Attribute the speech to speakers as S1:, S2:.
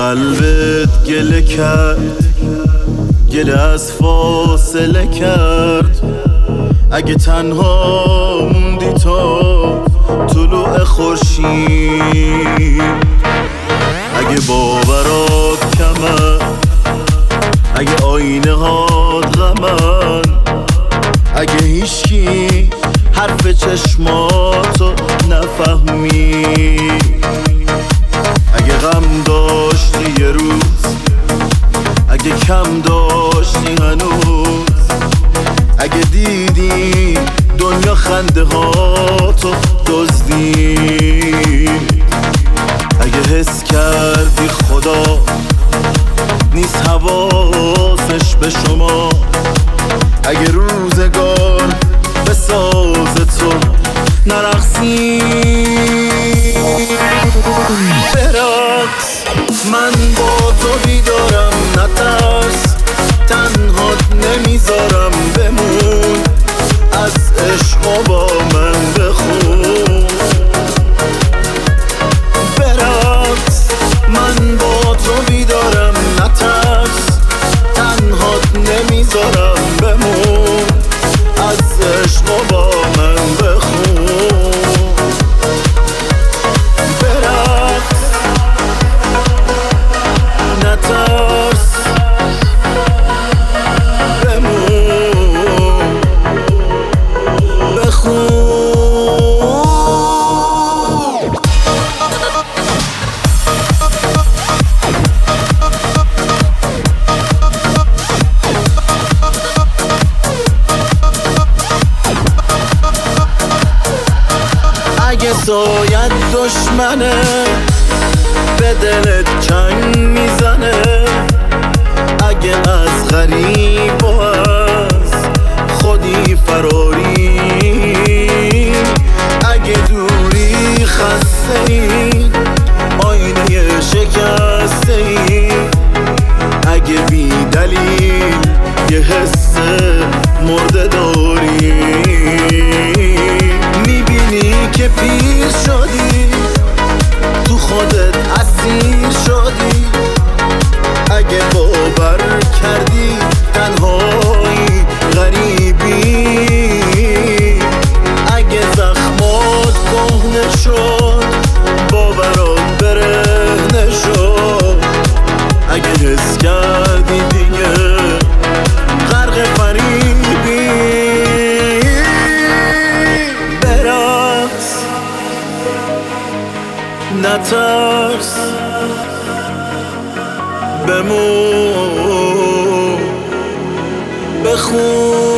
S1: قلبت گله کرد، گله از فاصله کرد. اگه تنها موندی تا طلوع خورشید، اگه باورات کمه، اگه آینه هات غمن، اگه هیچکی حرف چشماتو نفهمید، اگه غم داشتی یه روز، اگه کم داشتی هنوز، اگه دیدی دنیا خنده هاتو دزدید، اگه حس کردی خدا نیست حواسش به شما، اگه روزگار به ساز تو نرقصی. برقص من با تو بیدارم، نترس تنهات نمیذارم، بمون از عشق و با من بخون. برقص من با تو بیدارم، نترس تنهات نمیذارم، بمون از عشق و با من بخون. برقص نترس بمون بخون. اگه سایت دشمنه به دلت چنگ میزنه، اگه از غریب و از خودی فراری، اگه دوری خسته ای آینه شکسته ای، اگه بی دلیل یه حس مرده داری، میبینی که پیر شدی تو خودت اسیر شدی، اگه باور کردی تنهایی غریبی، اگه زخمات کهنه شد باورات برهنه شد، اگه حس کردی دیگه غرق فریبی. برقص نترس بمون بخون.